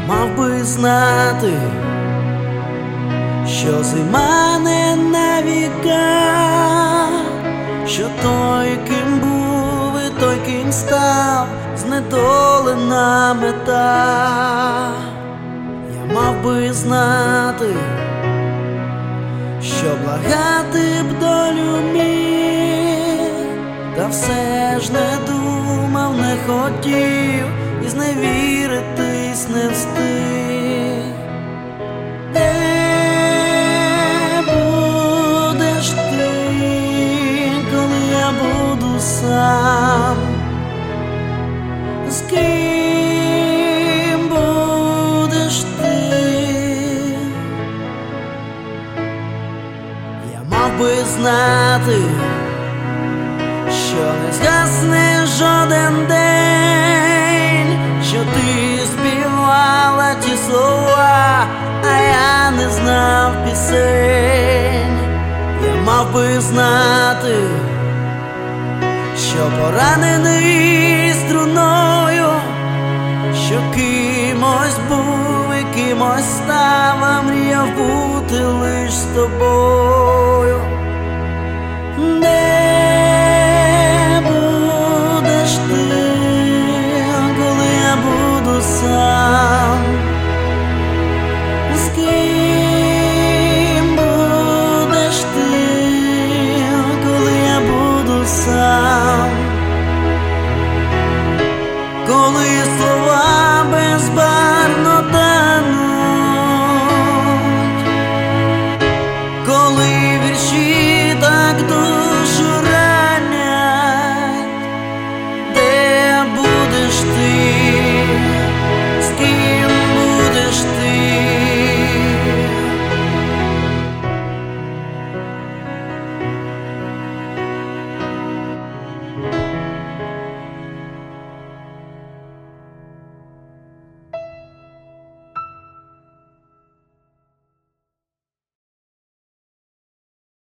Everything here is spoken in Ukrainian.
мав би знати, що зима не на віка, що той, ким був, і той, ким став, знедолена мета. Я мав би знати, що благати б долю міг, та все ж не думав, не хотів, і зневіритись не встиг. Де будеш ти, коли я буду сам? З ким будеш ти? Я мав би знати, що не згасне жоден день, що ти співала ті слова, а я не знав пісень. Я мав би знати, що поранений струною, що кимось був і кимось став, а мріяв бути лиш з тобою. Де будеш ти, коли я буду сам? З ким будеш ти, коли я буду сам? Коли слова безбарвні,